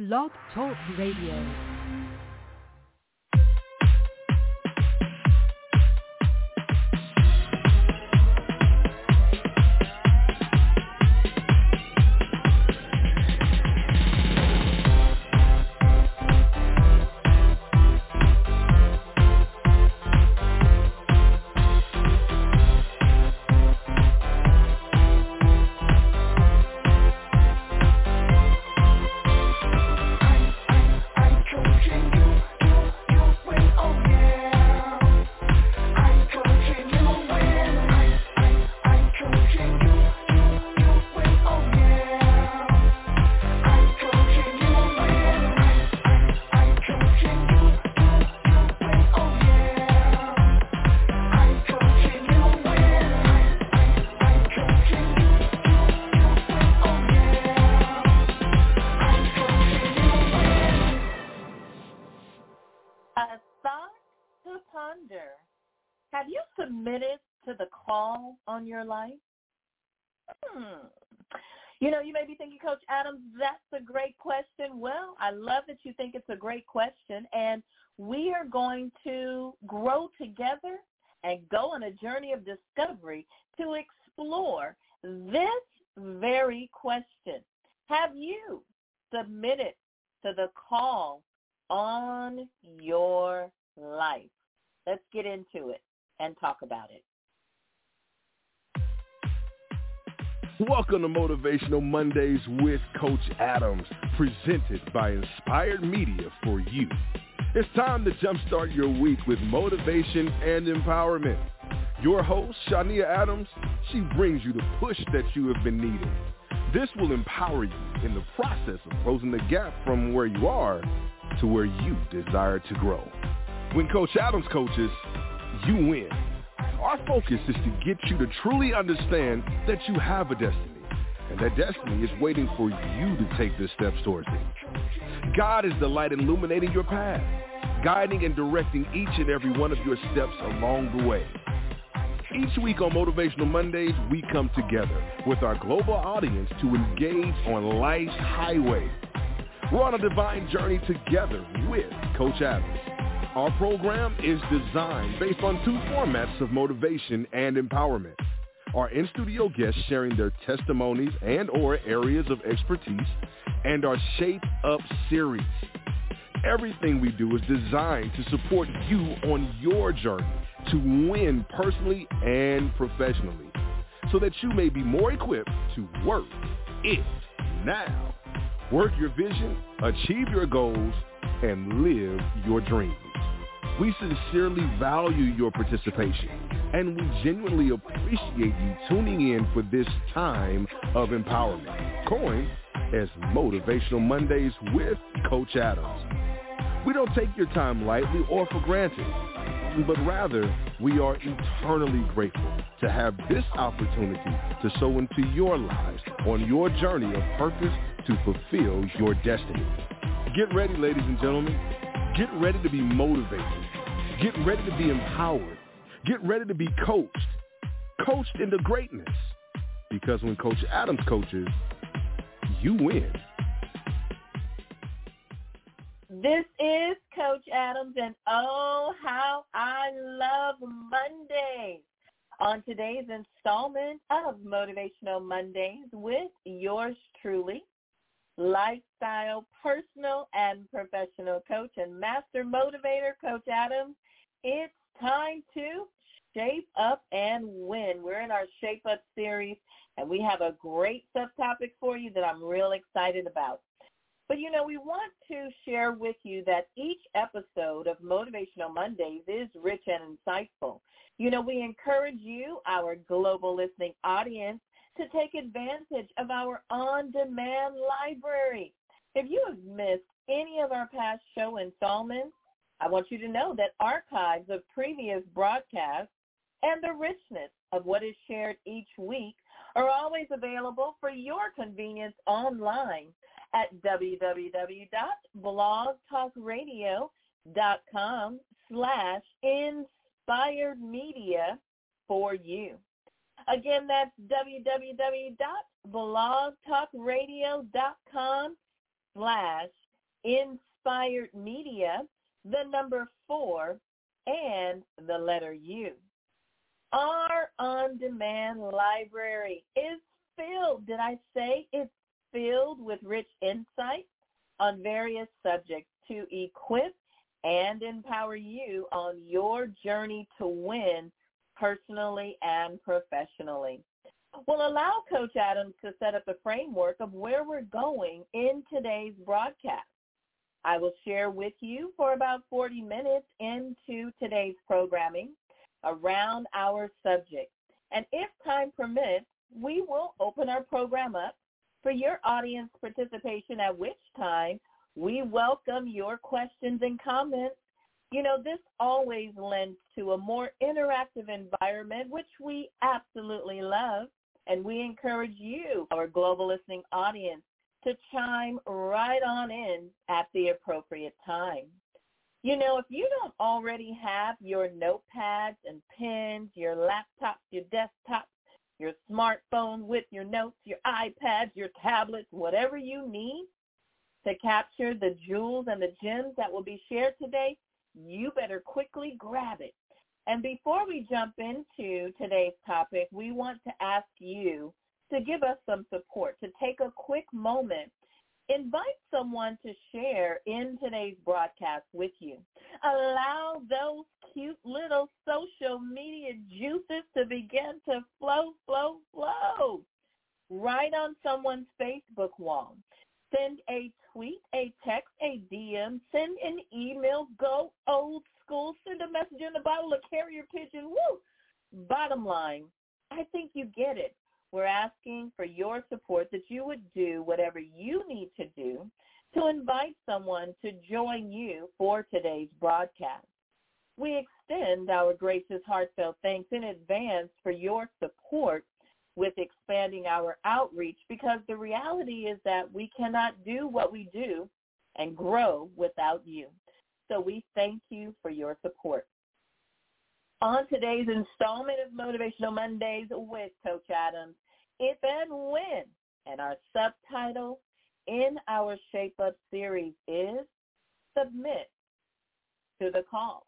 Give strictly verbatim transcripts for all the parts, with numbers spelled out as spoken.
Blog Talk Radio. Have you submitted to the call on your life? Hmm. You know, you may be thinking, Coach Adams, that's a great question. Well, I love that you think it's a great question, and we are going to grow together and go on a journey of discovery to explore this very question. Have you submitted to the call on your life? Let's get into it and talk about it. Welcome to Motivational Mondays with Coach Adams, presented by Inspired Media for you. It's time to jumpstart your week with motivation and empowerment. Your host, Shania Adams, she brings you the push that you have been needing. This will empower you in the process of closing the gap from where you are to where you desire to grow. When Coach Adams coaches, you win. Our focus is to get you to truly understand that you have a destiny, and that destiny is waiting for you to take the steps towards it. God is the light illuminating your path, guiding and directing each and every one of your steps along the way. Each week on Motivational Mondays, we come together with our global audience to engage on life's highway. We're on a divine journey together with Coach Adams. Our program is designed based on two formats of motivation and empowerment. Our in-studio guests sharing their testimonies and or areas of expertise, and our Shape Up series. Everything we do is designed to support you on your journey to win personally and professionally, so that you may be more equipped to work it now. Work your vision, achieve your goals, and live your dreams. We sincerely value your participation, and we genuinely appreciate you tuning in for this time of empowerment, coined as Motivational Mondays with Coach Adams. We don't take your time lightly or for granted, but rather we are eternally grateful to have this opportunity to sow into your lives on your journey of purpose to fulfill your destiny. Get ready, ladies and gentlemen. Get ready to be motivated. Get ready to be empowered. Get ready to be coached. Coached into greatness. Because when Coach Adams coaches, you win. This is Coach Adams, and oh, how I love Mondays. On today's installment of Motivational Mondays with yours truly, lifestyle, personal, and professional coach and master motivator, Coach Adams. It's time to shape up and win. We're in our Shape Up series, and we have a great subtopic for you that I'm real excited about. But, you know, we want to share with you that each episode of Motivational Mondays is rich and insightful. You know, we encourage you, our global listening audience, to take advantage of our on-demand library. If you have missed any of our past show installments, I want you to know that archives of previous broadcasts and the richness of what is shared each week are always available for your convenience online at www.blogtalkradio.com slash inspired media for you. Again, that's www.blogtalkradio.com slash Inspired Media, the number four, and the letter U. Our on-demand library is filled, did I say it's filled with rich insight on various subjects to equip and empower you on your journey to win personally and professionally. We'll allow Coach Adams to set up the framework of where we're going in today's broadcast. I will share with you for about forty minutes into today's programming around our subject. And if time permits, we will open our program up for your audience participation, at which time we welcome your questions and comments. You know, this always lends to a more interactive environment, which we absolutely love, and we encourage you, our global listening audience, to chime right on in at the appropriate time. You know, if you don't already have your notepads and pens, your laptops, your desktops, your smartphone with your notes, your iPads, your tablets, whatever you need to capture the jewels and the gems that will be shared today, you better quickly grab it. And before we jump into today's topic, we want to ask you to give us some support, to take a quick moment, invite someone to share in today's broadcast with you. Allow those cute little social media juices to begin to flow, flow, flow right on someone's Facebook wall. Send a tweet, a text, a D M, send an email, go old school, send a message in the bottle, a carrier pigeon, woo! Bottom line, I think you get it. We're asking for your support, that you would do whatever you need to do to invite someone to join you for today's broadcast. We extend our gracious, heartfelt thanks in advance for your support with expanding our outreach, because the reality is that we cannot do what we do and grow without you. So we thank you for your support. On today's installment of Motivational Mondays with Coach Adams, if and when, and our subtitle in our Shape Up series is Submit to the Call.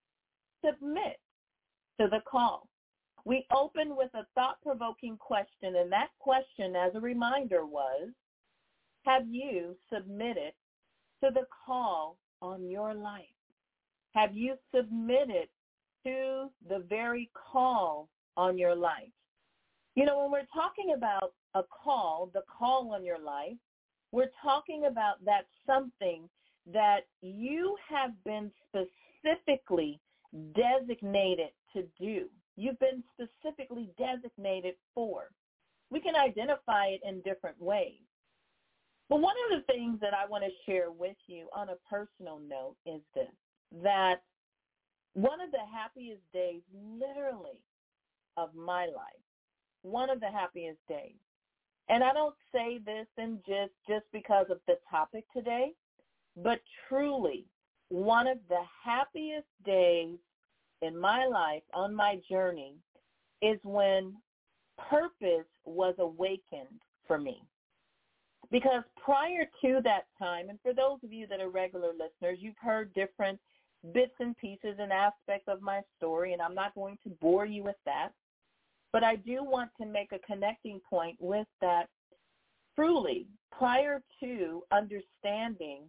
Submit to the call. We opened with a thought-provoking question, and that question, as a reminder, was, have you submitted to the call on your life? Have you submitted to the very call on your life? You know, when we're talking about a call, the call on your life, we're talking about that something that you have been specifically designated to do. You've been specifically designated for. We can identify it in different ways. But one of the things that I want to share with you on a personal note is this, that one of the happiest days, literally, of my life, one of the happiest days, and I don't say this in just, just because of the topic today, but truly one of the happiest days in my life, on my journey, is when purpose was awakened for me. Because prior to that time, and for those of you that are regular listeners, you've heard different bits and pieces and aspects of my story, and I'm not going to bore you with that. But I do want to make a connecting point with that. Truly, prior to understanding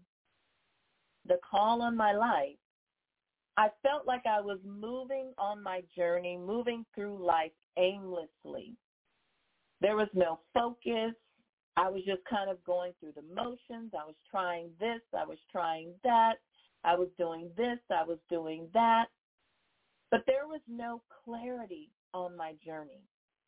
the call on my life, I felt like I was moving on my journey, moving through life aimlessly. There was no focus. I was just kind of going through the motions. I was trying this. I was trying that. I was doing this. I was doing that. But there was no clarity on my journey.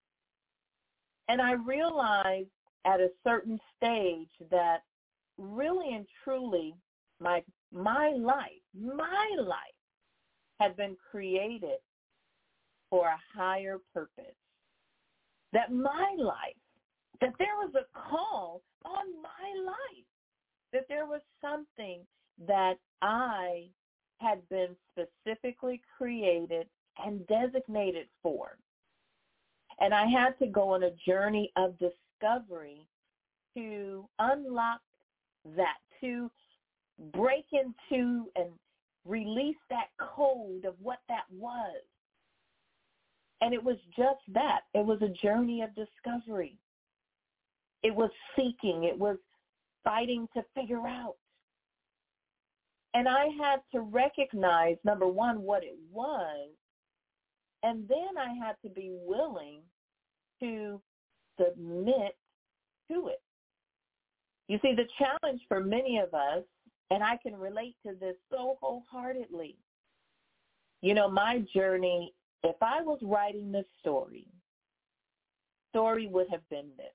And I realized at a certain stage that really and truly my my life, my life had been created for a higher purpose. That my life, that there was a call on my life, that there was something that I had been specifically created and designated for. And I had to go on a journey of discovery to unlock that, to break into and release that code of what that was. And it was just that. It was a journey of discovery. It was seeking. It was fighting to figure out. And I had to recognize, number one, what it was, and then I had to be willing to submit to it. You see, the challenge for many of us, and I can relate to this so wholeheartedly, you know, my journey, if I was writing this story, story would have been this.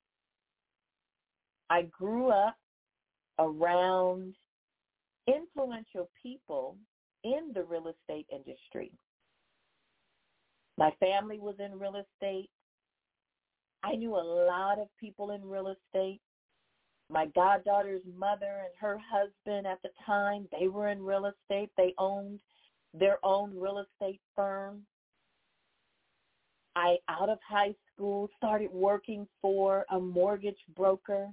I grew up around influential people in the real estate industry. My family was in real estate. I knew a lot of people in real estate. My goddaughter's mother and her husband at the time, they were in real estate. They owned their own real estate firm. I, out of high school, started working for a mortgage broker.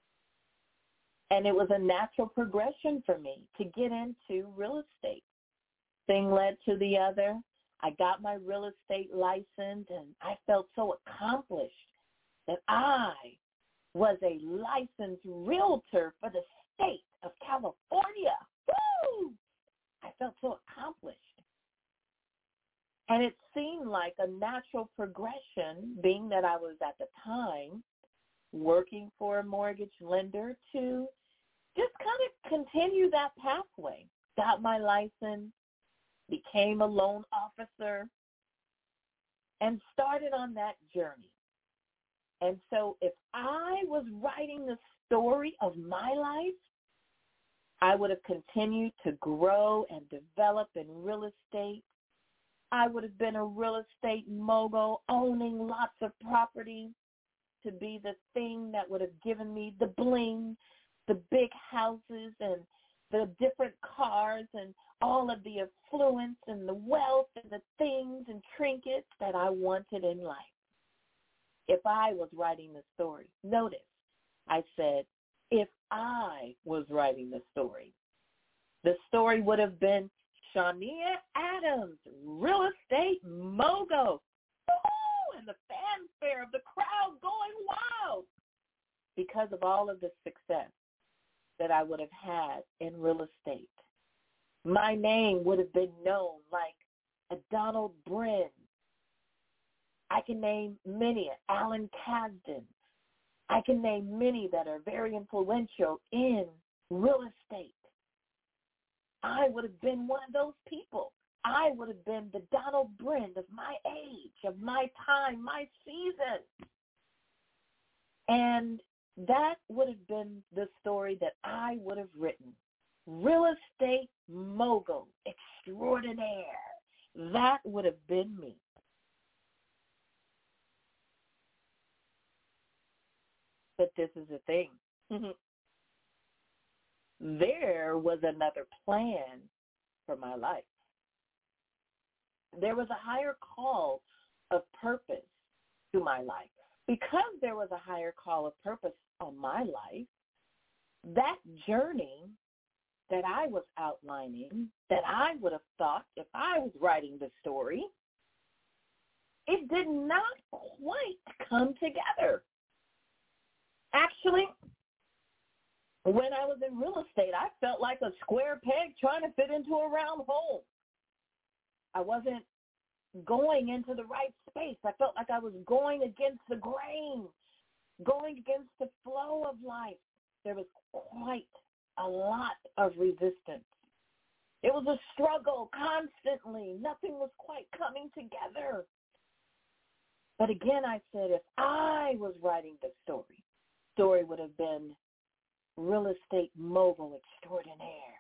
And it was a natural progression for me to get into real estate. Thing led to the other. I got my real estate license, and I felt so accomplished that I was a licensed realtor for the state of California. Woo! I felt so accomplished. And it seemed like a natural progression, being that I was at the time working for a mortgage lender, to just kind of continue that pathway. Got my license, became a loan officer, and started on that journey. And so if I was writing the story of my life, I would have continued to grow and develop in real estate. I would have been a real estate mogul, owning lots of property, to be the thing that would have given me the bling, the big houses and the different cars and all of the affluence and the wealth and the things and trinkets that I wanted in life. If I was writing the story, notice I said, if I was writing the story, the story would have been Shania Adams, real estate mogul. Woo! And the fanfare of the crowd going wild because of all of the success that I would have had in real estate. My name would have been known like a Donald Bryn. I can name many, Alan Kasdan. I can name many that are very influential in real estate. I would have been one of those people. I would have been the Donald Bryn of my age, of my time, my season. And that would have been the story that I would have written. Real estate mogul extraordinaire. That would have been me. But this is the thing. There was another plan for my life. There was a higher call of purpose to my life. Because there was a higher call of purpose on my life, that journey that I was outlining, that I would have thought if I was writing the story, it did not quite come together. Actually, when I was in real estate, I felt like a square peg trying to fit into a round hole. I wasn't going into the right space. I felt like I was going against the grain, going against the flow of life. There was quite a lot of resistance. It was a struggle constantly. Nothing was quite coming together. But again, I said, if I was writing the story, story would have been real estate mogul extraordinaire.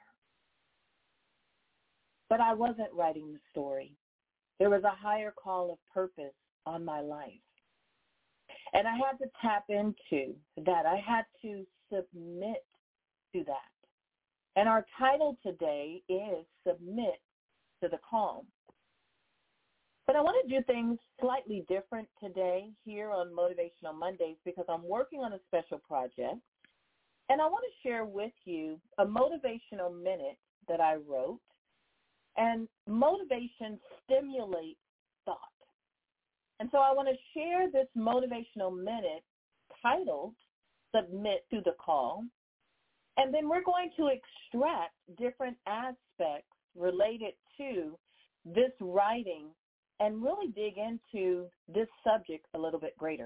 But I wasn't writing the story. There was a higher call of purpose on my life. And I had to tap into that. I had to submit to that. And our title today is Submit to the Calm. But I want to do things slightly different today here on Motivational Mondays because I'm working on a special project. And I want to share with you a motivational minute that I wrote. And motivation stimulates thought. And so I want to share this motivational minute titled Submit to the Call. And then we're going to extract different aspects related to this writing and really dig into this subject a little bit greater.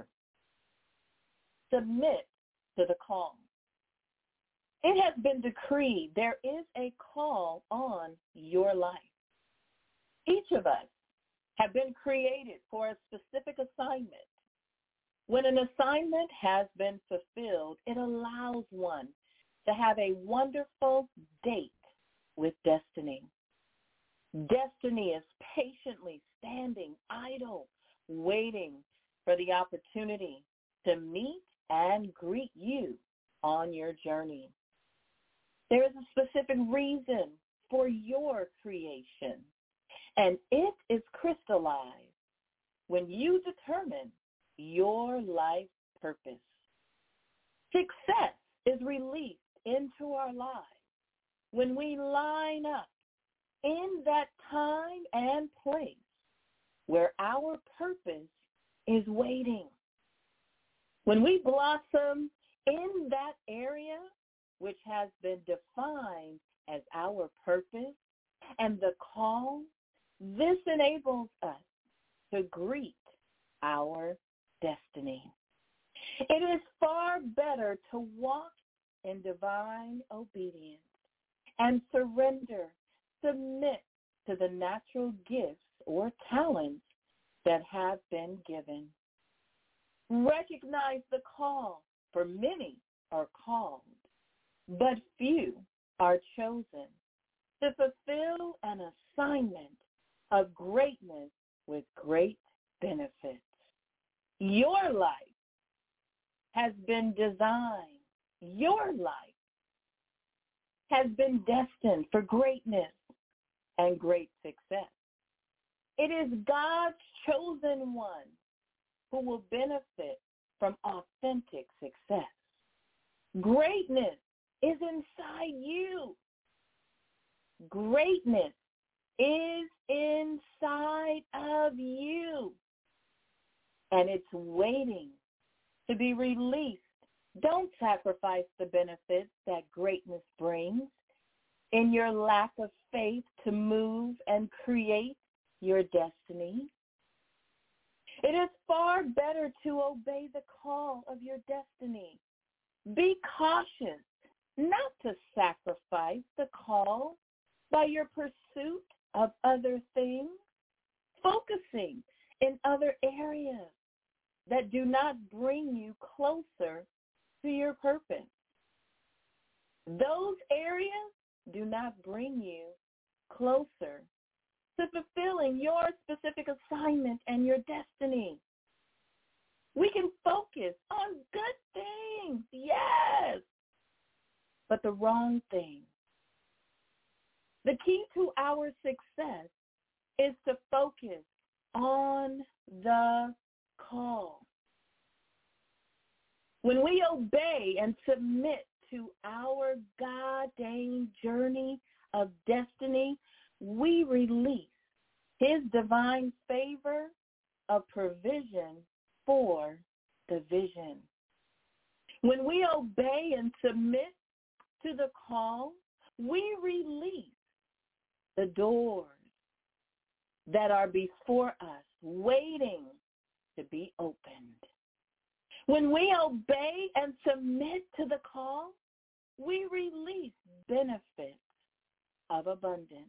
Submit to the call. It has been decreed there is a call on your life. Each of us have been created for a specific assignment. When an assignment has been fulfilled, it allows one to have a wonderful date with destiny. Destiny is patiently standing idle, waiting for the opportunity to meet and greet you on your journey. There is a specific reason for your creation, and it is crystallized when you determine your life purpose. Success is released into our lives when we line up in that time and place where our purpose is waiting. When we blossom in that area which has been defined as our purpose and the call, this enables us to greet our destiny. It is far better to walk in divine obedience and surrender, submit to the natural gifts or talents that have been given. Recognize the call, for many are called, but few are chosen to fulfill an assignment of greatness with great benefits. Your life has been designed. Your life has been destined for greatness and great success. It is God's chosen one who will benefit from authentic success. Greatness is inside you. Greatness is inside of you, and it's waiting to be released. Don't sacrifice the benefits that greatness brings in your lack of faith to move and create your destiny. It is far better to obey the call of your destiny. Be cautious not to sacrifice the call by your pursuit of other things, focusing in other areas that do not bring you closer to your purpose. Those areas do not bring you closer to fulfilling your specific assignment and your destiny. We can focus on good things, yes, but the wrong things. The key to our success is to focus on the call. When we obey and submit to our God-ordained journey of destiny, we release his divine favor of provision for the vision. When we obey and submit to the call, we release the doors that are before us, waiting to be opened. When we obey and submit to the call, we release benefits of abundance.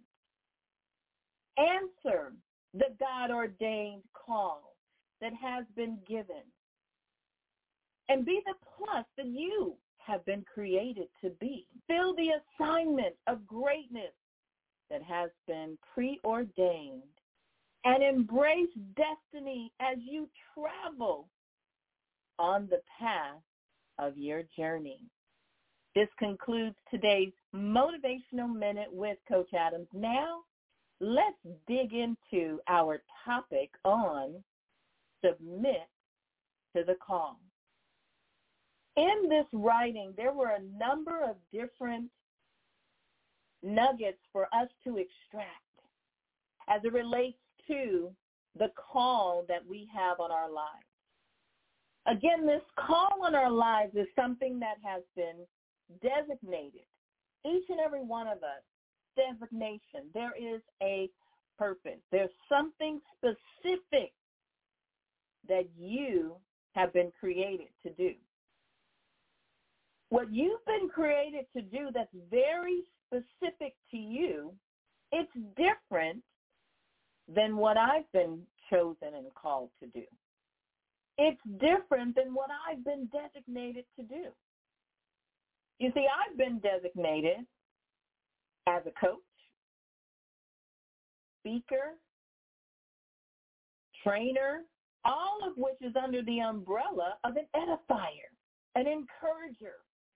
Answer the God-ordained call that has been given, and be the plus that you have been created to be. Fill the assignment of greatness that has been preordained, and embrace destiny as you travel on the path of your journey. This concludes today's Motivational Minute with Coach Adams. Now, let's dig into our topic on submit to the call. in this writing, there were a number of different nuggets for us to extract as it relates to the call that we have on our lives. Again, this call on our lives is something that has been designated. Each and every one of us, designation. There is a purpose. There's something specific that you have been created to do. What you've been created to do that's very specific to you, it's different than what I've been chosen and called to do. It's different than what I've been designated to do. You see, I've been designated as a coach, speaker, trainer, all of which is under the umbrella of an edifier, an encourager.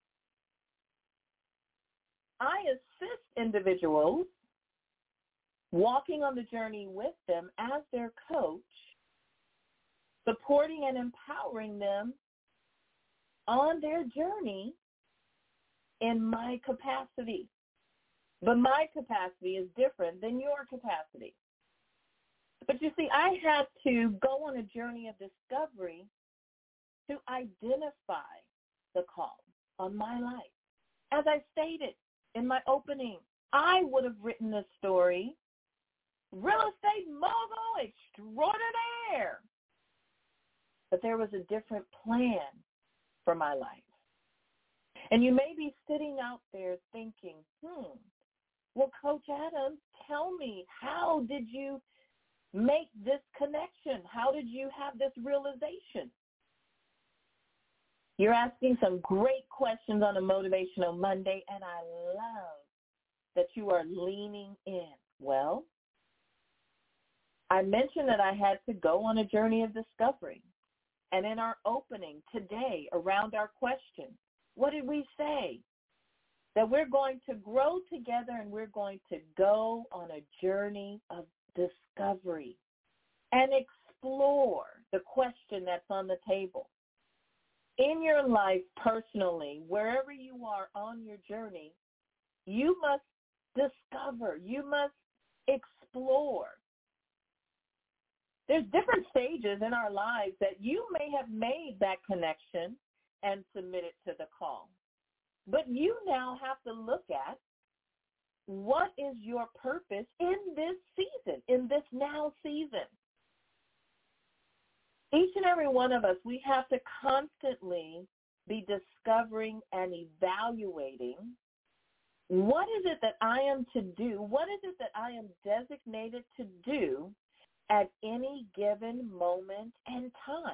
I assist individuals walking on the journey with them as their coach, supporting and empowering them on their journey in my capacity. But my capacity is different than your capacity. But you see, I had to go on a journey of discovery to identify the call on my life. As I stated in my opening, I would have written this story, real estate mogul extraordinaire. But there was a different plan for my life. And you may be sitting out there thinking, hmm, well, Coach Adams, tell me, how did you make this connection? How did you have this realization? You're asking some great questions on a Motivational Monday, and I love that you are leaning in. Well, I mentioned that I had to go on a journey of discovery. And in our opening today around our question, what did we say? That we're going to grow together and we're going to go on a journey of discovery and explore the question that's on the table. In your life personally, wherever you are on your journey, you must discover, you must explore. There's different stages in our lives that you may have made that connection and submitted to the call. But you now have to look at what is your purpose in this season, in this now season. Each and every one of us, we have to constantly be discovering and evaluating what is it that I am to do, what is it that I am designated to do at any given moment and time.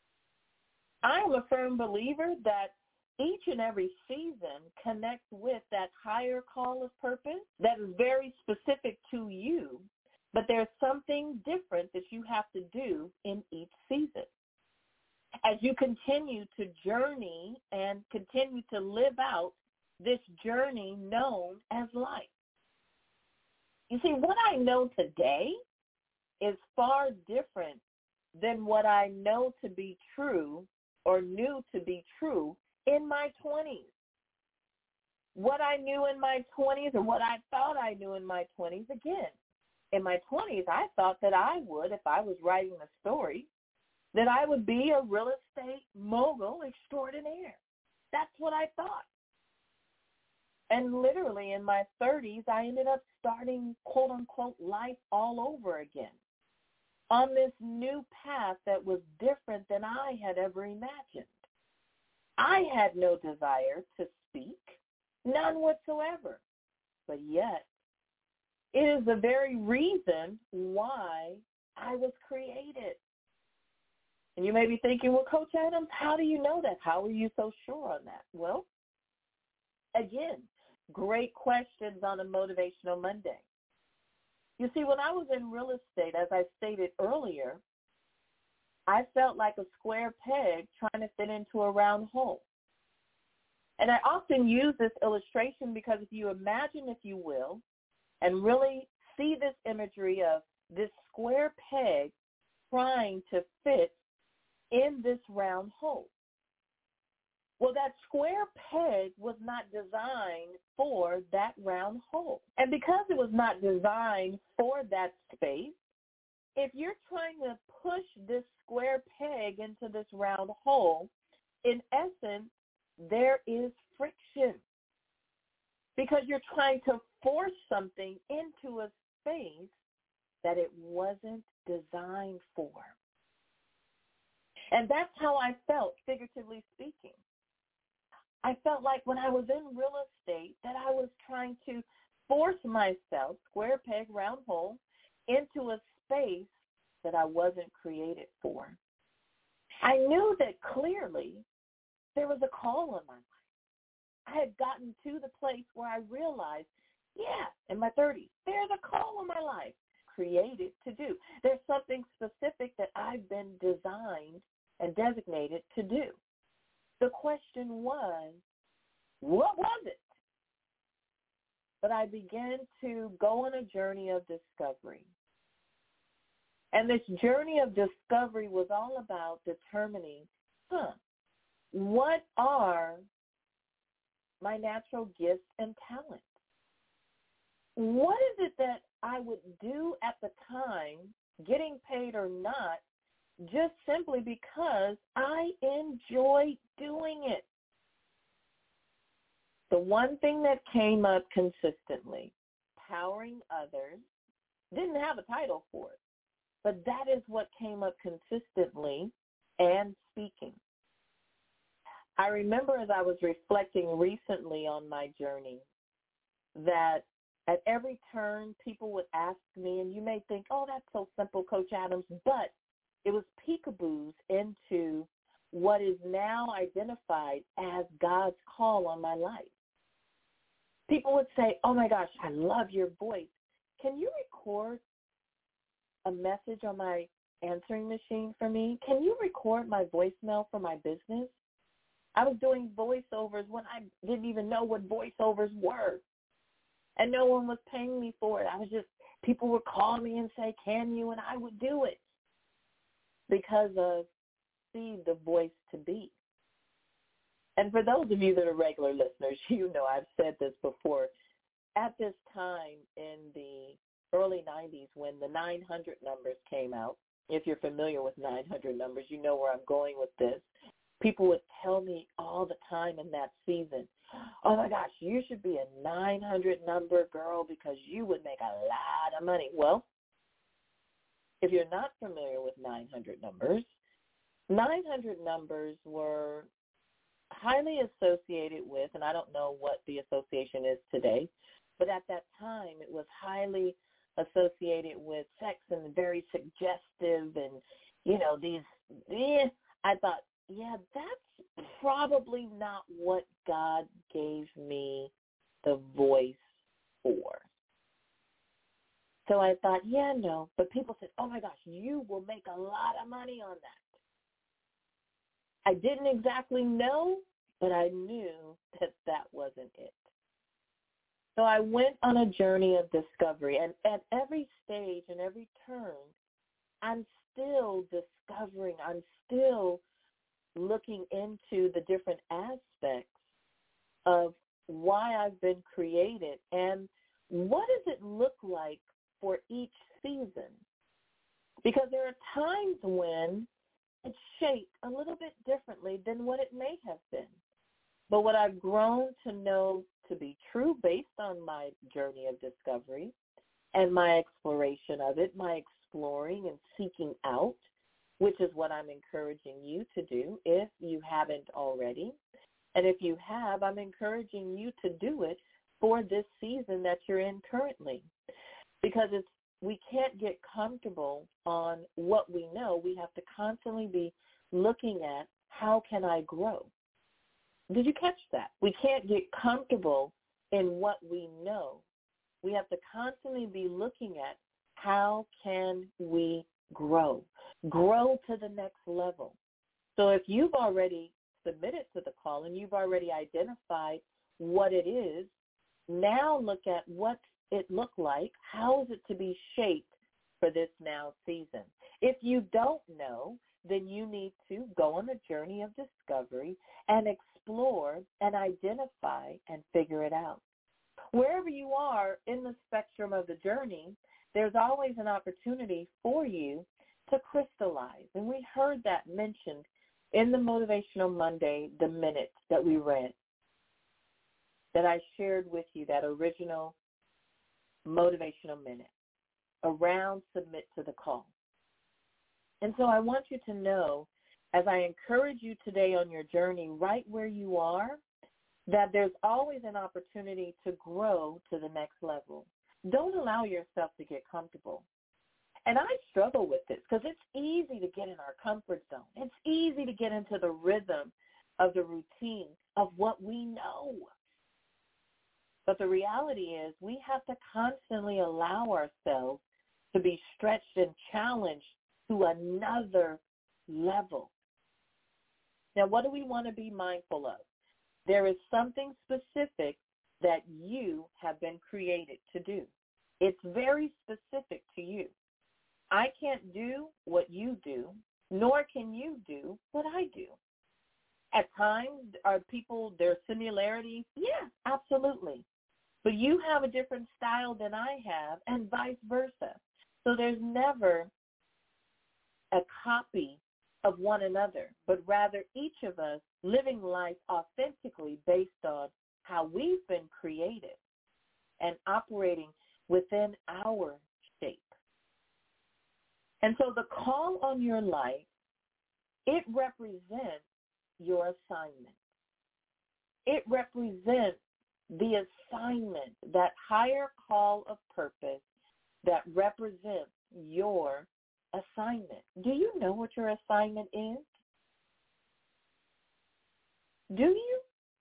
I am a firm believer that each and every season connects with that higher call of purpose that is very specific to you, but there's something different that you have to do in each season. As you continue to journey and continue to live out this journey known as life. You see, what I know today is far different than what I know to be true or knew to be true in my twenties. What I knew in my twenties or what I thought I knew in my twenties, again, in my twenties, I thought that I would, if I was writing a story, that I would be a real estate mogul extraordinaire. That's what I thought. And literally in my thirties, I ended up starting, quote unquote, life all over again on this new path that was different than I had ever imagined. I had no desire to speak, none whatsoever. But yet, it is the very reason why I was created. And you may be thinking, well, Coach Adams, how do you know that? How are you so sure on that? Well, again, great questions on a Motivational Monday. You see, when I was in real estate, as I stated earlier, I felt like a square peg trying to fit into a round hole. And I often use this illustration because if you imagine, if you will, and really see this imagery of this square peg trying to fit in this round hole. Well, that square peg was not designed for that round hole. And because it was not designed for that space, if you're trying to push this square peg into this round hole, in essence, there is friction because you're trying to force something into a space that it wasn't designed for. And that's how I felt, figuratively speaking. I felt like when I was in real estate that I was trying to force myself, square peg, round hole, into a space that I wasn't created for. I knew that clearly there was a call on my life. I had gotten to the place where I realized, yeah, in my thirties, there's a call on my life, created to do. There's something specific that I've been designed and designated to do. The question was, what was it? But I began to go on a journey of discovery. And this journey of discovery was all about determining, huh, what are my natural gifts and talents? What is it that I would do at the time, getting paid or not, just simply because I enjoy doing it? The one thing that came up consistently, powering others, didn't have a title for it, but that is what came up consistently, and speaking. I remember as I was reflecting recently on my journey that at every turn people would ask me, and you may think, oh, that's so simple, Coach Adams, but it was peekaboos into what is now identified as God's call on my life. People would say, oh, my gosh, I love your voice. Can you record a message on my answering machine for me? Can you record my voicemail for my business? I was doing voiceovers when I didn't even know what voiceovers were. And no one was paying me for it. I was just, people would call me and say, can you? And I would do it because of see the voice to be. And for those of you that are regular listeners, you know I've said this before. At this time in the early nineties when the nine hundred numbers came out, if you're familiar with nine hundred numbers, you know where I'm going with this. People would tell me all the time in that season, oh, my gosh, you should be a nine hundred number girl because you would make a lot of money. Well, if you're not familiar with nine hundred numbers, nine hundred numbers were highly associated with, and I don't know what the association is today, but at that time it was highly associated with sex and very suggestive and, you know, these, eh, I thought, yeah, that's probably not what God gave me the voice for. So I thought, yeah, no. But people said, oh, my gosh, you will make a lot of money on that. I didn't exactly know, but I knew that that wasn't it. So I went on a journey of discovery. And at every stage and every turn, I'm still discovering. I'm still looking into the different aspects of why I've been created and what does it look like for each season. Because there are times when it's shaped a little bit differently than what it may have been. But what I've grown to know to be true based on my journey of discovery and my exploration of it, my exploring and seeking out, which is what I'm encouraging you to do if you haven't already. And if you have, I'm encouraging you to do it for this season that you're in currently. Because it's we can't get comfortable on what we know. We have to constantly be looking at how can I grow. Did you catch that? We can't get comfortable in what we know. We have to constantly be looking at how can we grow, grow to the next level. So if you've already submitted to the call and you've already identified what it is, now look at what it look like, how is it to be shaped for this now season. If you don't know, then you need to go on a journey of discovery and explore and identify and figure it out. Wherever you are in the spectrum of the journey, there's always an opportunity for you to crystallize. And we heard that mentioned in the Motivational Monday, the minutes that we read, that I shared with you, that original motivational minute around submit to the call. And so I want you to know, as I encourage you today on your journey, right where you are, that there's always an opportunity to grow to the next level. Don't allow yourself to get comfortable. And I struggle with this because it's easy to get in our comfort zone. It's easy to get into the rhythm of the routine of what we know. But the reality is we have to constantly allow ourselves to be stretched and challenged to another level. Now, what do we want to be mindful of? There is something specific that you have been created to do. It's very specific to you. I can't do what you do, nor can you do what I do. At times, are people, their similarities? Yeah, absolutely. But you have a different style than I have, and vice versa. So there's never a copy of one another, but rather each of us living life authentically based on how we've been created and operating within our shape. And so the call on your life, it represents your assignment. It represents the assignment, that higher call of purpose that represents your assignment. Do you know what your assignment is? Do you?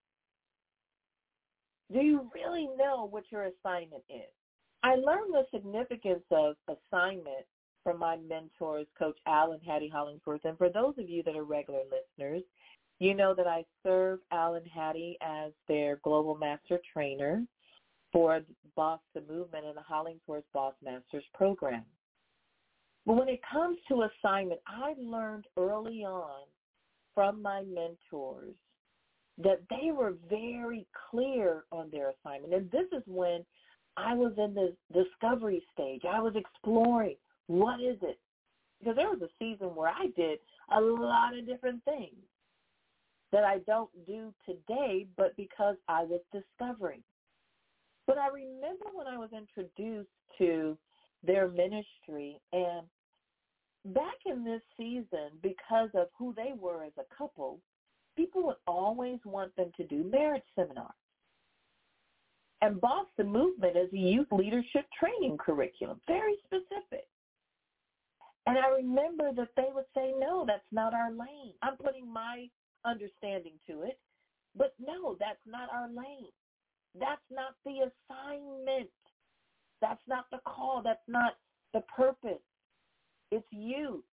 Do you really know what your assignment is? I learned the significance of assignment from my mentors, Coach Alan Hattie Hollingsworth. And for those of you that are regular listeners, you know that I serve Alan Hattie as their Global Master Trainer for Boss the Movement and the Hollingsworth Boss Masters program. But when it comes to assignment, I learned early on from my mentors that they were very clear on their assignment. And this is when I was in the discovery stage. I was exploring, what is it? Because there was a season where I did a lot of different things that I don't do today, but because I was discovering. But I remember when I was introduced to their ministry, and back in this season, because of who they were as a couple, people would always want them to do marriage seminars. And Boss the Movement is a youth leadership training curriculum, very specific. And I remember that they would say, no, that's not our lane. I'm putting my understanding to it, but no, that's not our lane. That's not the assignment. That's not the call. That's not the purpose. It's youth.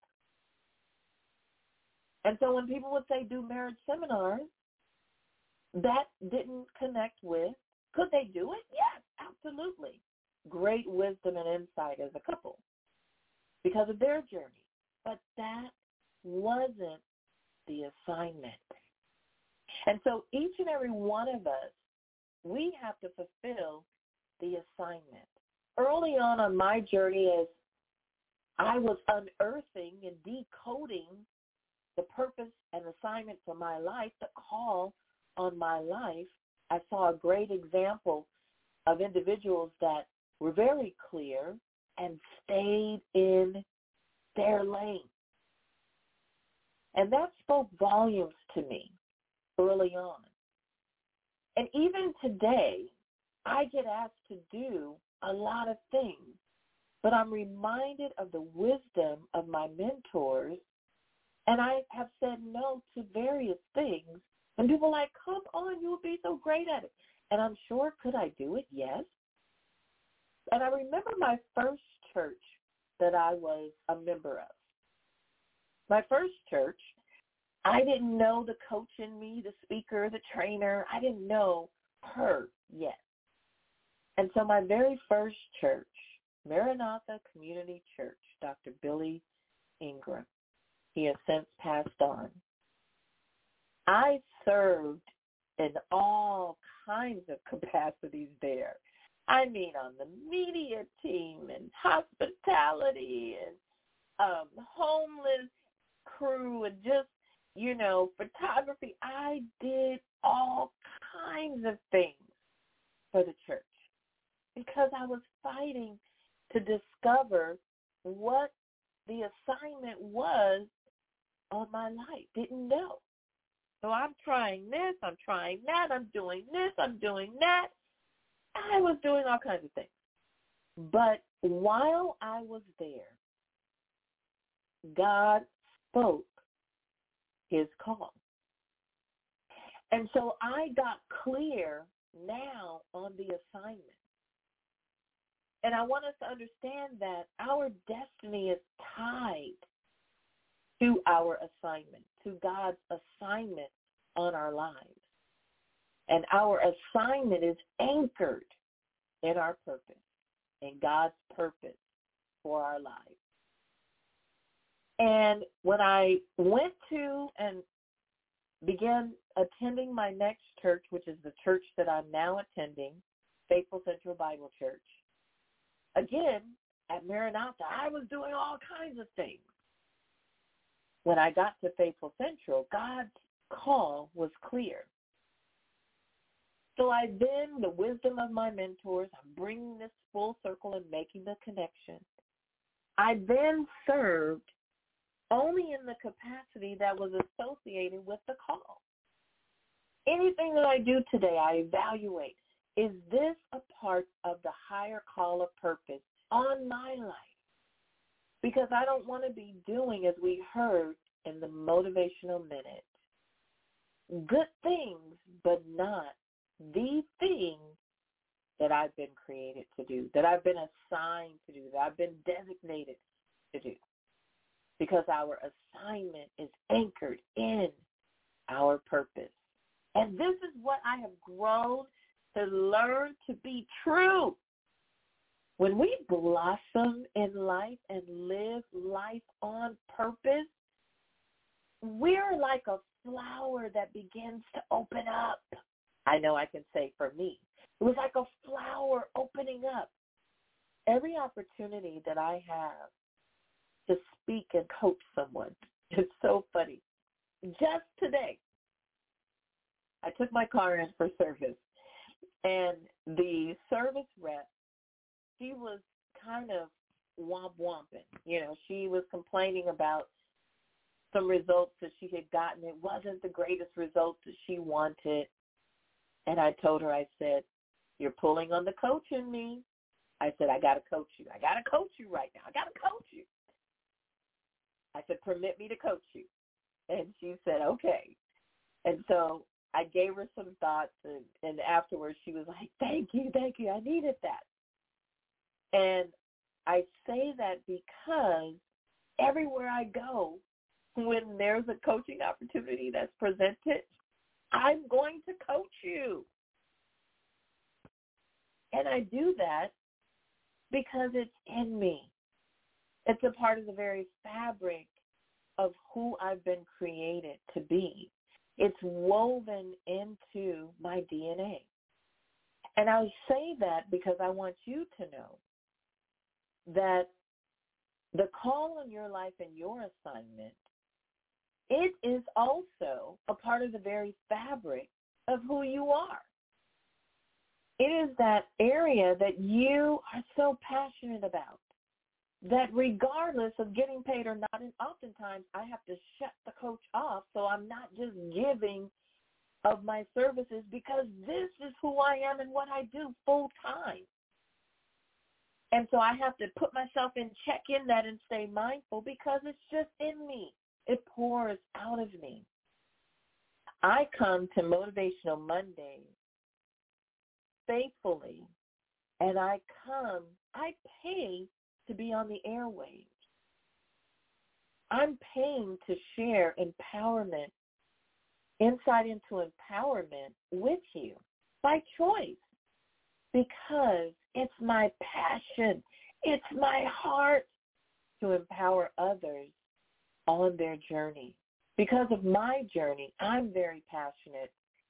And so when people would say do marriage seminars, that didn't connect with, could they do it? Yes, absolutely. Great wisdom and insight as a couple because of their journey. But that wasn't the assignment. And so each and every one of us, we have to fulfill the assignment. Early on on my journey, as I was unearthing and decoding the purpose and assignment for my life, the call on my life, I saw a great example of individuals that were very clear and stayed in their lane. And that spoke volumes to me early on. And even today, I get asked to do a lot of things, but I'm reminded of the wisdom of my mentors, and I have said no to various things. And people are like, come on, you'll be so great at it. And I'm sure, could I do it? Yes. And I remember my first church that I was a member of. My first church, I didn't know the coach in me, the speaker, the trainer. I didn't know her yet. And so my very first church, Maranatha Community Church, Doctor Billy Ingram, he has since passed on. I served in all kinds of capacities there. I mean, on the media team and hospitality and um, homeless crew and just, you know, photography. I did all kinds of things for the church because I was fighting to discover what the assignment was on my life. Didn't know. So I'm trying this, I'm trying that, I'm doing this, I'm doing that. I was doing all kinds of things. But while I was there, God spoke his call. And so I got clear now on the assignment. And I want us to understand that our destiny is tied to our assignment, to God's assignment on our lives. And our assignment is anchored in our purpose, in God's purpose for our lives. And when I went to and began attending my next church, which is the church that I'm now attending, Faithful Central Bible Church, again, at Maranatha, I was doing all kinds of things. When I got to Faithful Central, God's call was clear. So I then, the wisdom of my mentors, I'm bringing this full circle and making the connection. I then served only in the capacity that was associated with the call. Anything that I do today, I evaluate, is this a part of the higher call of purpose on my life? Because I don't want to be doing, as we heard in the motivational minute, good things, but not the thing that I've been created to do, that I've been assigned to do, that I've been designated to do. Because our assignment is anchored in our purpose. And this is what I have grown to learn to be true. When we blossom in life and live life on purpose, we're like a flower that begins to open up. I know I can say for me, it was like a flower opening up. Every opportunity that I have to speak and coach someone, it's so funny. Just today, I took my car in for service, and the service rep, she was kind of womp-womping. You know, she was complaining about some results that she had gotten. It wasn't the greatest results that she wanted. And I told her, I said, you're pulling on the coach in me. I said, I got to coach you. I got to coach you right now. I got to coach you. I said, permit me to coach you. And she said, okay. And so I gave her some thoughts, and, and afterwards she was like, thank you, thank you. I needed that. And I say that because everywhere I go, when there's a coaching opportunity that's presented, I'm going to coach you. And I do that because it's in me. It's a part of the very fabric of who I've been created to be. It's woven into my D N A. And I say that because I want you to know that the call on your life and your assignment, it is also a part of the very fabric of who you are. It is that area that you are so passionate about, that regardless of getting paid or not, and oftentimes I have to shut the coach off so I'm not just giving of my services, because this is who I am and what I do full time. And so I have to put myself in check in that and stay mindful, because it's just in me. It pours out of me. I come to Motivational Mondays faithfully, and I come, I pay to be on the airwaves. I'm paying to share empowerment, insight into empowerment with you by choice, because it's my passion, it's my heart to empower others on their journey. Because of my journey, I'm very passionate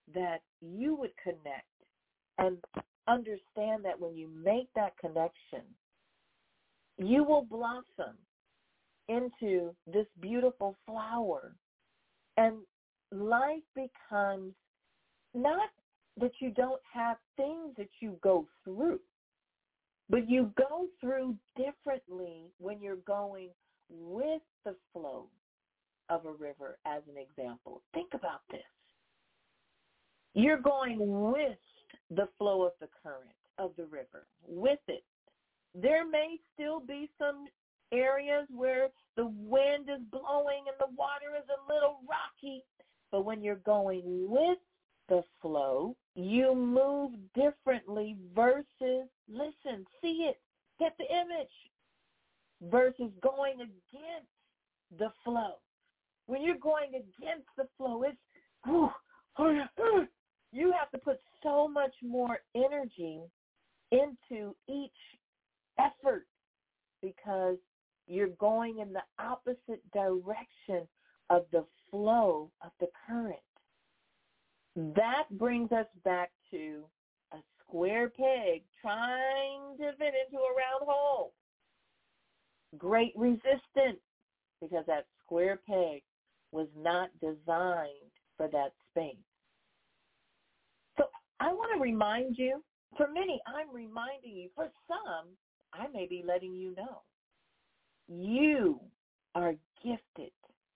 that you would connect and understand that when you make that connection, you will blossom into this beautiful flower. And life becomes not that you don't have things that you go through, but you go through differently when you're going with the flow of a river, as an example. Think about this. You're going with the flow of the current of the river, with it. There may still be some areas where the wind is blowing and the water is a little rocky, but when you're going with the flow, you move differently versus, listen, see it, get the image, versus going against the flow. When you're going against the flow, it's, whew, you have to put so much more energy into each effort because you're going in the opposite direction of the flow of the current. That brings us back to a square peg trying to fit into a round hole. Great resistance because that square peg was not designed for that space. So I want to remind you, for many, I'm reminding you. For some, I may be letting you know. You are gifted.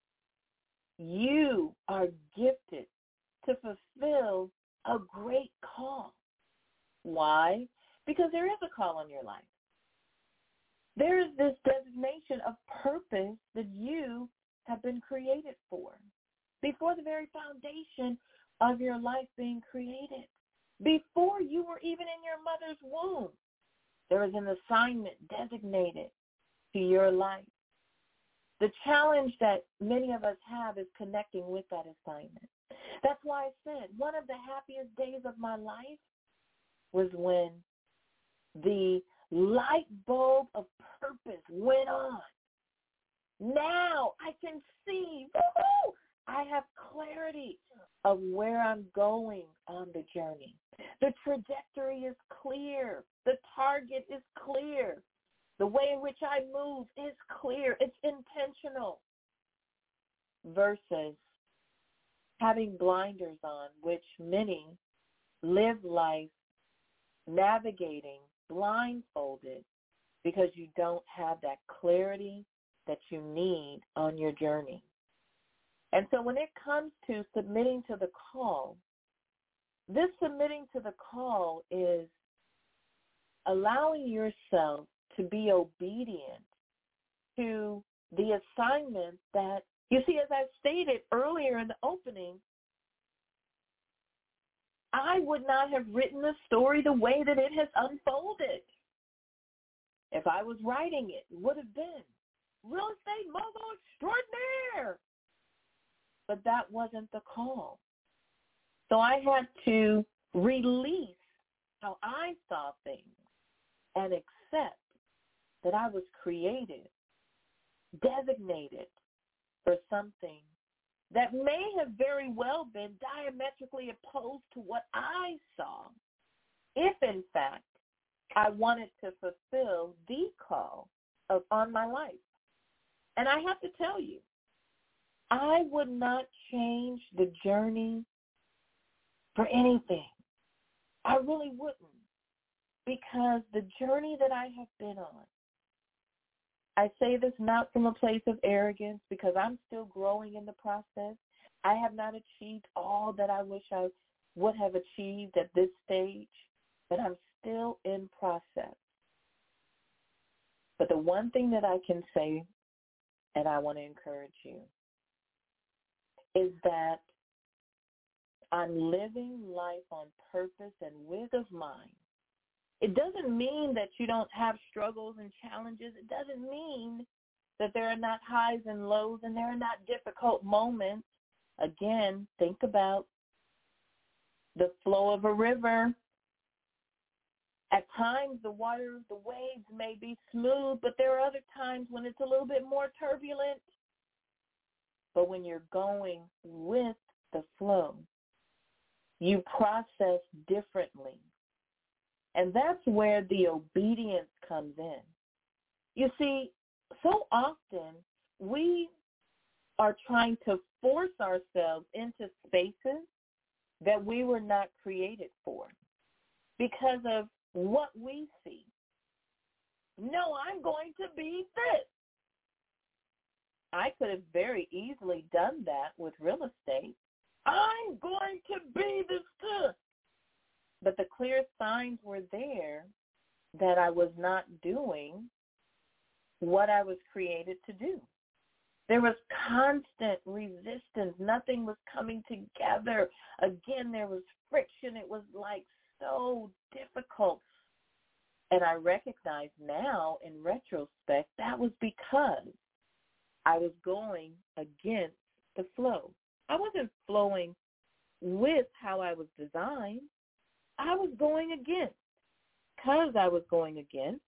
You are gifted to fulfill a great call. Why? Because there is a call on your life. There is this designation of purpose that you have been created for. Before the very foundation of your life being created, before you were even in your mother's womb, there is an assignment designated to your life. The challenge that many of us have is connecting with that assignment. That's why I said one of the happiest days of my life was when the light bulb of purpose went on. Now I can see, woo-hoo, I have clarity of where I'm going on the journey. The trajectory is clear. The target is clear. The way in which I move is clear. It's intentional. Versus having blinders on, which many live life navigating blindfolded because you don't have that clarity that you need on your journey. And so when it comes to submitting to the call, this submitting to the call is allowing yourself to be obedient to the assignment that, you see, as I stated earlier in the opening, I would not have written the story the way that it has unfolded. If I was writing it, it would have been real estate mogul extraordinaire. But that wasn't the call. So I had to release how I saw things and accept that I was created, designated for something that may have very well been diametrically opposed to what I saw, if in fact I wanted to fulfill the call of, on my life. And I have to tell you, I would not change the journey for anything. I really wouldn't, because the journey that I have been on, I say this not from a place of arrogance because I'm still growing in the process. I have not achieved all that I wish I would have achieved at this stage, but I'm still in process. But the one thing that I can say, and I want to encourage you, is that I'm living life on purpose and with of mind. It doesn't mean that you don't have struggles and challenges. It doesn't mean that there are not highs and lows and there are not difficult moments. Again, think about the flow of a river. At times, the water, the waves may be smooth, but there are other times when it's a little bit more turbulent. But when you're going with the flow, You process differently. And that's where the obedience comes in. You see, so often we are trying to force ourselves into spaces that we were not created for because of what we see. No, I'm going to be this. I could have very easily done that with real estate. I'm going to be this good. But the clear signs were there that I was not doing what I was created to do. There was constant resistance. Nothing was coming together. Again, there was friction. It was like so difficult. And I recognize now in retrospect that was because I was going against the flow. I wasn't flowing with how I was designed. I was going against. Because I was going against,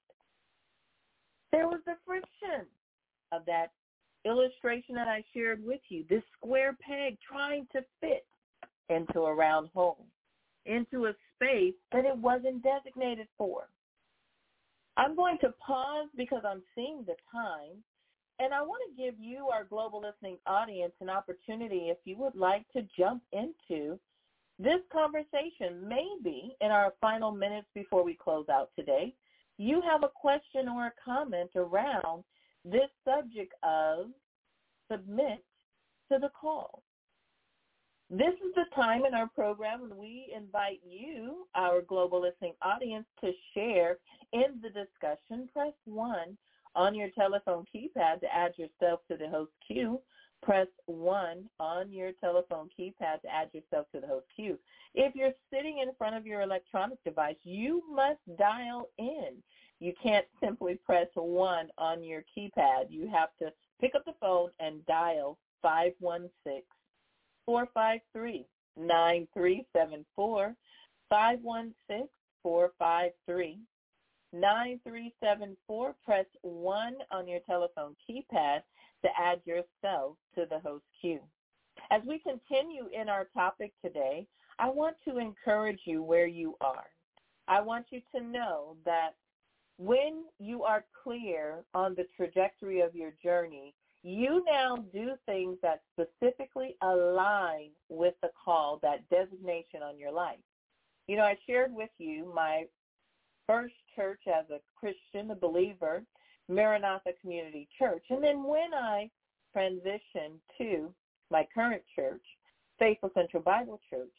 there was the friction of that illustration that I shared with you, this square peg trying to fit into a round hole, into a space that it wasn't designated for. I'm going to pause because I'm seeing the time, and I want to give you, our global listening audience, an opportunity if you would like to jump into this conversation. Maybe in our final minutes before we close out today, you have a question or a comment around this subject of submit to the call. This is the time in our program when we invite you, our global listening audience, to share in the discussion. Press one on your telephone keypad to add yourself to the host queue. Press one on your telephone keypad to add yourself to the host queue. If you're sitting in front of your electronic device, you must dial in. You can't simply press one on your keypad. You have to pick up the phone and dial five one six, four five three, nine three seven four, five one six, four five three, nine three seven four. Press one on your telephone keypad to add yourself to the host queue. As we continue in our topic today, I want to encourage you where you are. I want you to know that when you are clear on the trajectory of your journey, you now do things that specifically align with the call, that designation on your life. You know, I shared with you my first church as a Christian, a believer, Maranatha Community Church. And then when I transitioned to my current church, Faithful Central Bible Church,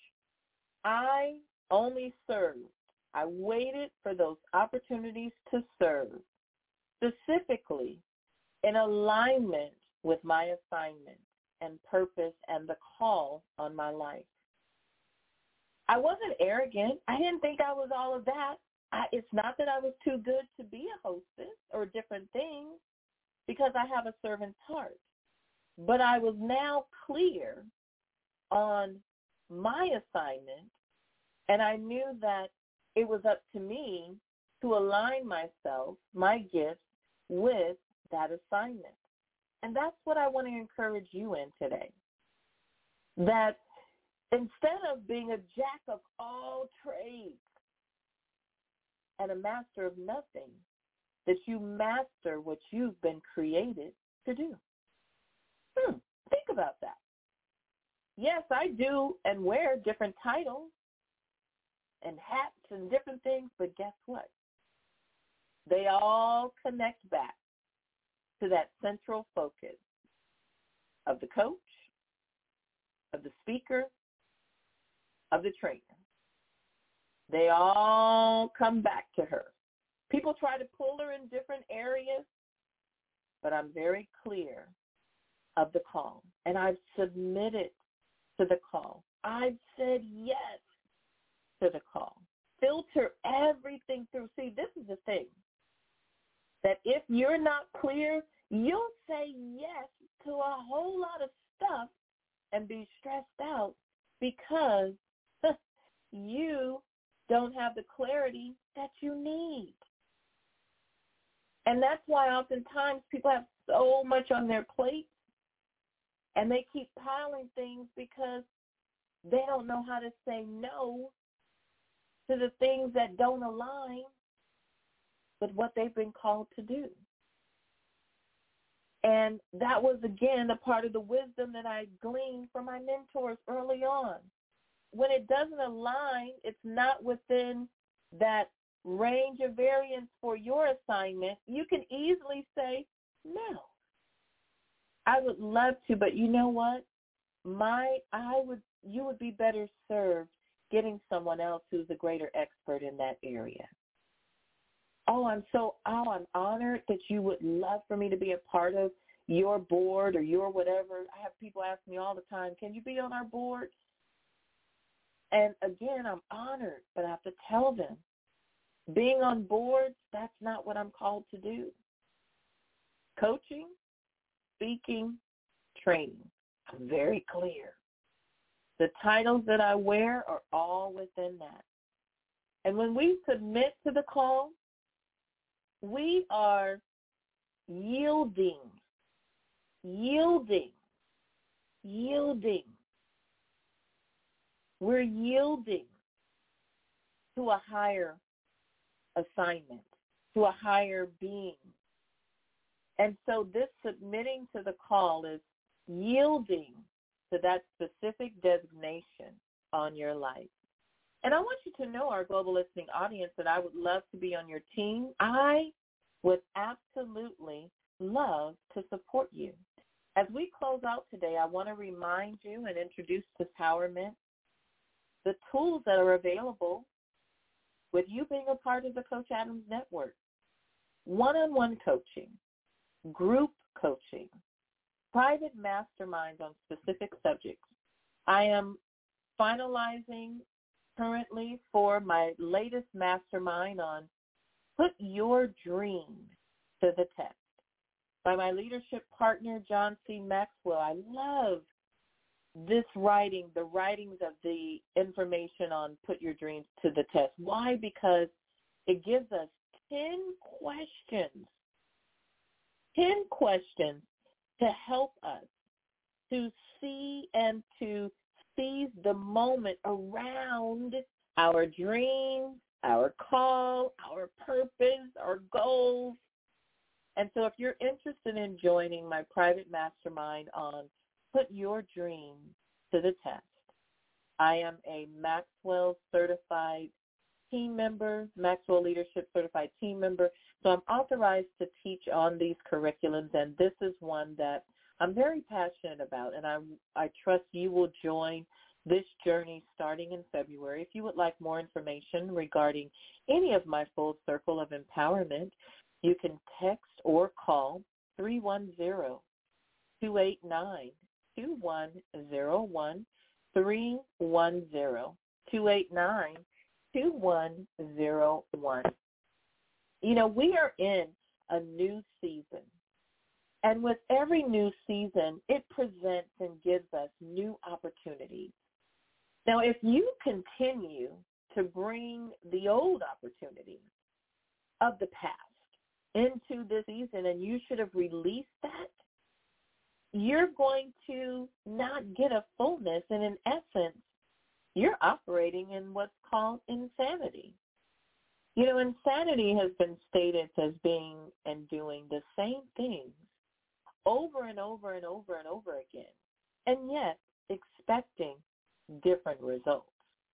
I only served. I waited for those opportunities to serve, specifically in alignment with my assignment and purpose and the call on my life. I wasn't arrogant. I didn't think I was all of that. I, it's not that I was too good to be a hostess or different things, because I have a servant's heart. But I was now clear on my assignment, and I knew that it was up to me to align myself, my gifts, with that assignment. And that's what I want to encourage you in today, that instead of being a jack of all trades and a master of nothing, that you master what you've been created to do. Hmm, think about that. Yes, I do and wear different titles and hats and different things, but guess what? They all connect back to that central focus of the coach, of the speaker, of the trainer. They all come back to her. People try to pull her in different areas, but I'm very clear of the call, and I've submitted to the call. I've said yes to the call. Filter everything through. See, this is the thing, that if you're not clear, you'll say yes to a whole lot of stuff and be stressed out because you don't have the clarity that you need. And that's why oftentimes people have so much on their plate and they keep piling things because they don't know how to say no to the things that don't align with what they've been called to do. And that was, again, a part of the wisdom that I gleaned from my mentors early on. When it doesn't align, it's not within that range of variance for your assignment, you can easily say, no. I would love to, but you know what? My, I would, you would be better served getting someone else who's a greater expert in that area. Oh, I'm so, oh, I'm honored that you would love for me to be a part of your board or your whatever. I have people ask me all the time, can you be on our board? And again, I'm honored, but I have to tell them, being on boards, that's not what I'm called to do. Coaching, speaking, training. I'm very clear. The titles that I wear are all within that. And when we submit to the call, we are yielding, yielding, yielding. We're yielding to a higher assignment, to a higher being. And so this submitting to the call is yielding to that specific designation on your life. And I want you to know, our global listening audience, that I would love to be on your team. I would absolutely love to support you. As we close out today, I want to remind you and introduce to Empowerment the tools that are available with you being a part of the Coach Adams Network. One-on-one coaching, group coaching, private masterminds on specific subjects. I am finalizing currently for my latest mastermind on Put Your Dream to the Test by my leadership partner, John C. Maxwell. I love this writing, the writings of the information on Put Your Dreams to the Test. Why? Because it gives us ten questions, ten questions to help us to see and to seize the moment around our dreams, our call, our purpose, our goals. And so if you're interested in joining my private mastermind on Put Your Dream to the Test, I am a Maxwell certified team member, Maxwell Leadership certified team member. So I'm authorized to teach on these curriculums, and this is one that I'm very passionate about, and I, I trust you will join this journey starting in February. If you would like more information regarding any of my full circle of empowerment, you can text or call three one zero, two eight nine, two one zero one, three one zero, two eight nine, two one zero one. You know, we are in a new season. And with every new season, it presents and gives us new opportunities. Now, if you continue to bring the old opportunities of the past into this season, and you should have released that, you're going to not get a fullness. And in essence, you're operating in what's called insanity. You know, insanity has been stated as being and doing the same things over and over and over and over again, and yet expecting different results.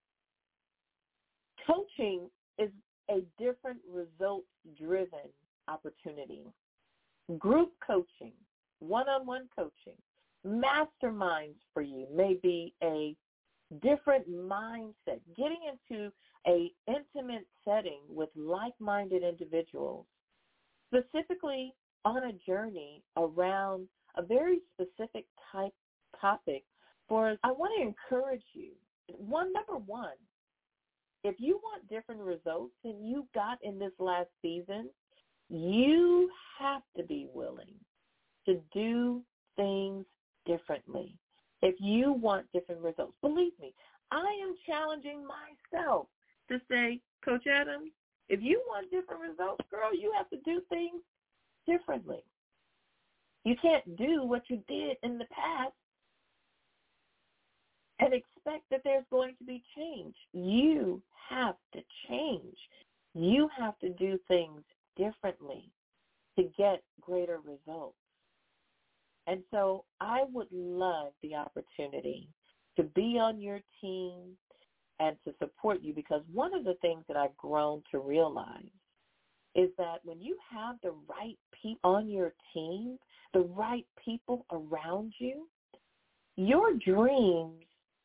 Coaching is a different results-driven opportunity. Group coaching, one-on-one coaching, masterminds for you may be a different mindset, getting into a intimate setting with like-minded individuals, specifically on a journey around a very specific type topic. For I want to encourage you, one, number one, if you want different results than you got in this last season, you have to be willing to do things differently. If you want different results, believe me, I am challenging myself to say, Coach Adams, if you want different results, girl, you have to do things differently. You can't do what you did in the past. and expect that there's going to be change. You have to change. You have to do things differently to get greater results. And so I would love the opportunity to be on your team and to support you, because one of the things that I've grown to realize is that when you have the right people on your team, the right people around you, your dreams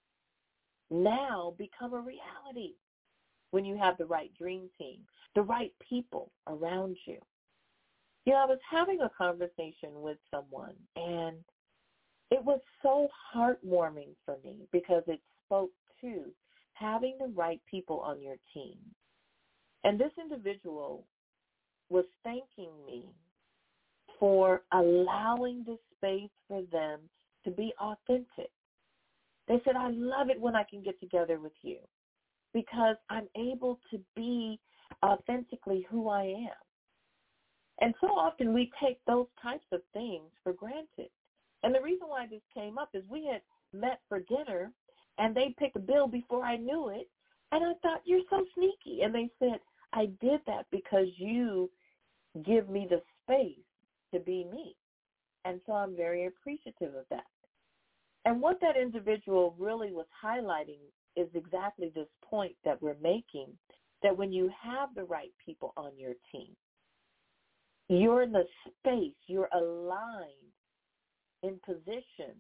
now become a reality when you have the right dream team, the right people around you. You know, I was having a conversation with someone, and it was so heartwarming for me because it spoke to having the right people on your team. And this individual was thanking me for allowing the space for them to be authentic. They said, I love it when I can get together with you because I'm able to be authentically who I am. And so often we take those types of things for granted. And the reason why this came up is we had met for dinner, and they picked a bill before I knew it, and I thought, you're so sneaky. And they said, I did that because you give me the space to be me. And so I'm very appreciative of that. And what that individual really was highlighting is exactly this point that we're making, that when you have the right people on your team, you're in the space, you're aligned in position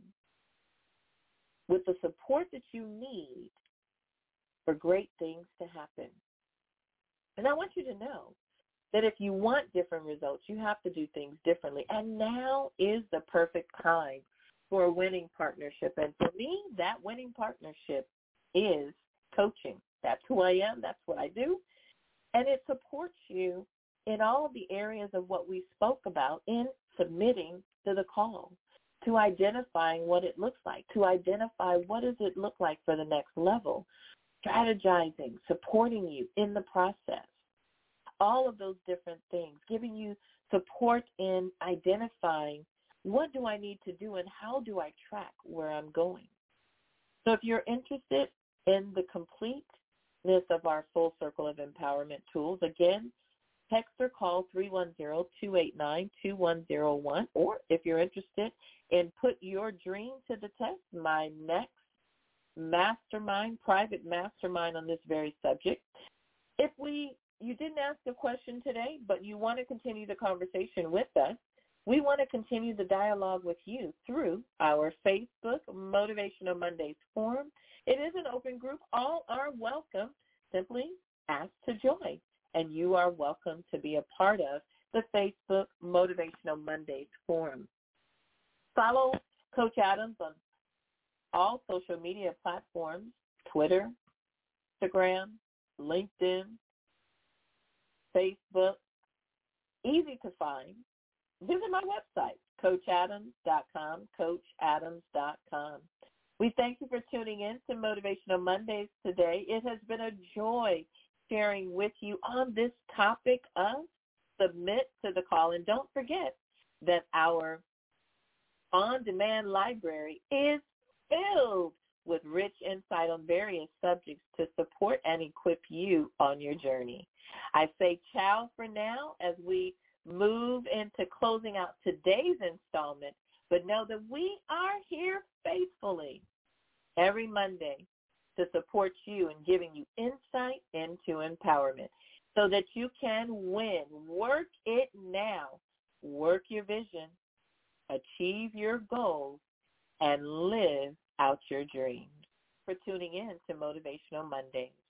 with the support that you need for great things to happen. And I want you to know that if you want different results, you have to do things differently. And now is the perfect time for a winning partnership. And for me, that winning partnership is coaching. That's who I am. That's what I do. And it supports you in all of the areas of what we spoke about in submitting to the call, to identifying what it looks like, to identify what does it look like for the next level, strategizing, supporting you in the process, all of those different things, giving you support in identifying what do I need to do and how do I track where I'm going. So if you're interested in the completeness of our full circle of empowerment tools, again, text or call three one zero, two eight nine, two one zero one, or if you're interested in Put Your Dream to the Test, my next mastermind, private mastermind on this very subject. If we you didn't ask a question today, but you want to continue the conversation with us, we want to continue the dialogue with you through our Facebook Motivational Mondays forum. It is an open group. All are welcome. Simply ask to join, and you are welcome to be a part of the Facebook Motivational Mondays forum. Follow Coach Adams on all social media platforms, Twitter, Instagram, LinkedIn, Facebook. Easy to find. Visit my website, coach adams dot com, coach adams dot com. We thank you for tuning in to Motivational Mondays today. It has been a joy sharing with you on this topic of submit to the call. And don't forget that our on-demand library is filled with rich insight on various subjects to support and equip you on your journey. I say ciao for now as we move into closing out today's installment, but know that we are here faithfully every Monday to support you in giving you insight into empowerment so that you can win. Work it now. Work your vision. Achieve your goals and live out your dreams. For tuning in to Motivational Mondays.